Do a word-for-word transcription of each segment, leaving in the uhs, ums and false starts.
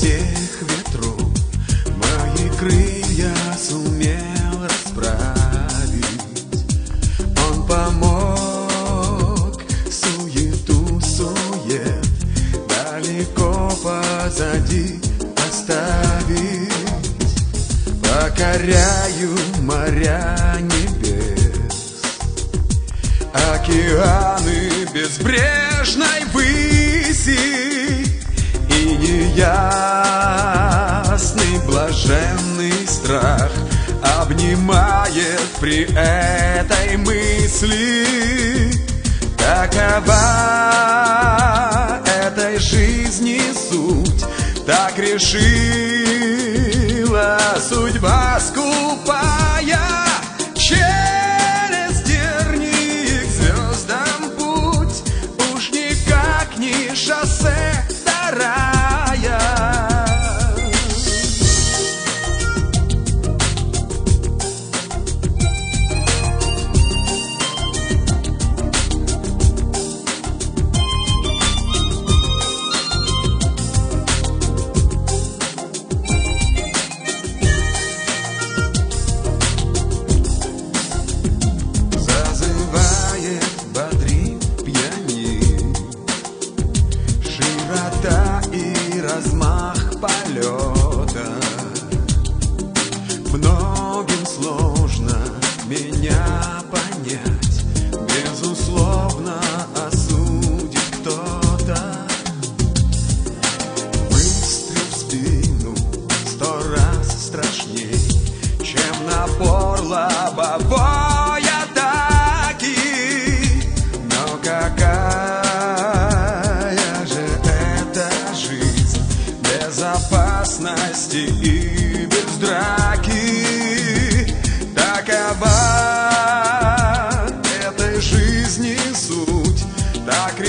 всех ветров мои крылья сумел расправить. Он помог суету сует далеко позади оставить. Покоряю моря небес, океаны безбрежной выси, и неясный блаженный страх обнимает при этой мысли. Такова этой жизни суть, так решила судьба скупая. Через тернии к звездам путь, уж никак не шоссе до рая. И размах полета, многим сложно меня понять, безусловно осудит кто-то. Выстрел в спину сто раз страшней, чем напор лобовой атаки. Но какая безопасности и без драки. Такова этой жизни суть, так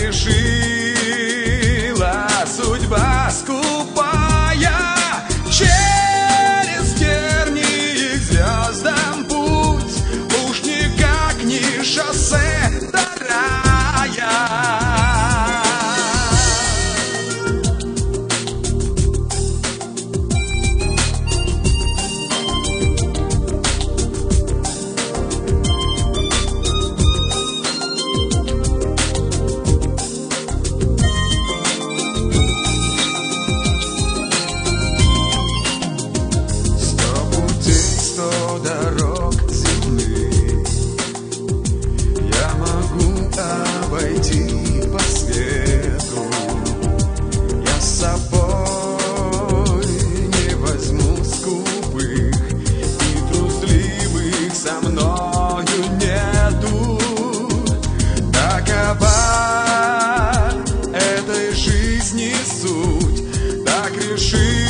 решила судьба скупая. Через тернии к звездам путь, уж никак не шоссе до рая. Дорог земных я могу обойти по свету. Я с собой не возьму скупых и трусливых, со мною нету. Такова этой жизни суть, так реши